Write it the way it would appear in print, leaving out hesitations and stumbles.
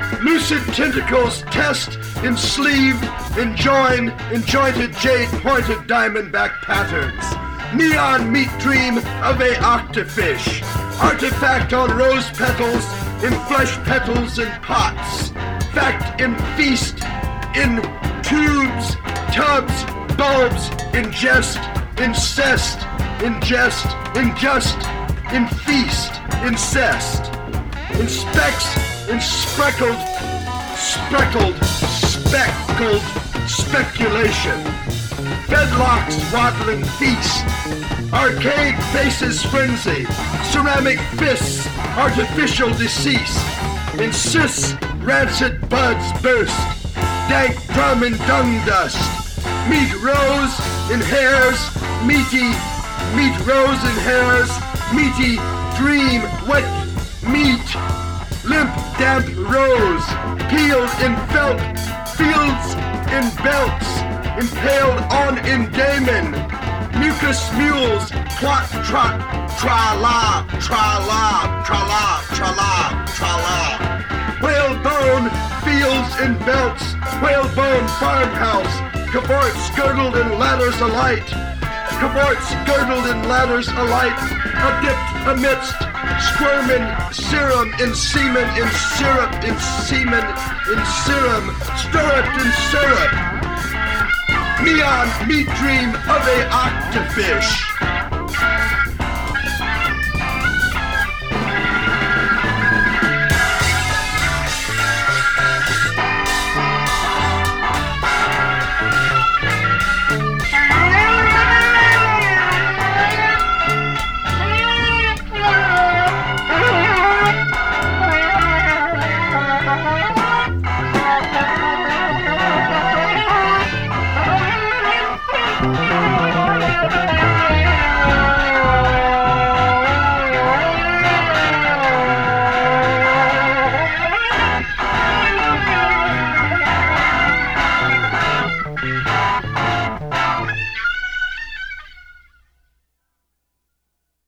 Lucid tentacles test in sleeve, in join, in jointed jade pointed diamondback patterns. Neon meat dream of a octofish. Artifact on rose petals, in flesh petals and pots. Fact in feast, in tubes, tubs, bulbs, in jest, incest, in jest, in just, in feast, incest. In specks, in speckled, speculation. Bedlocks waddling feast. Arcade faces frenzy. Ceramic fists, artificial decease. In cis, rancid buds burst. Dank drum and dung dust. Meat rose in hairs, meaty. Meat rose in hairs, meaty. Dream, wet meat. Limp, damp rose. Peeled in felt. Fields in belts. Impaled on in daemon. Mucus mules. Plot, trot, tra-la, tra-la, tra-la, tra-la, tra-la. Whalebone fields in belts. Whalebone farmhouse. Cavorts girdled in ladders alight. Cavorts girdled in ladders alight. Adipped amidst. Squirming serum in semen in syrup in semen in serum. Stirruped in syrup. Neon meat dream of a octofish.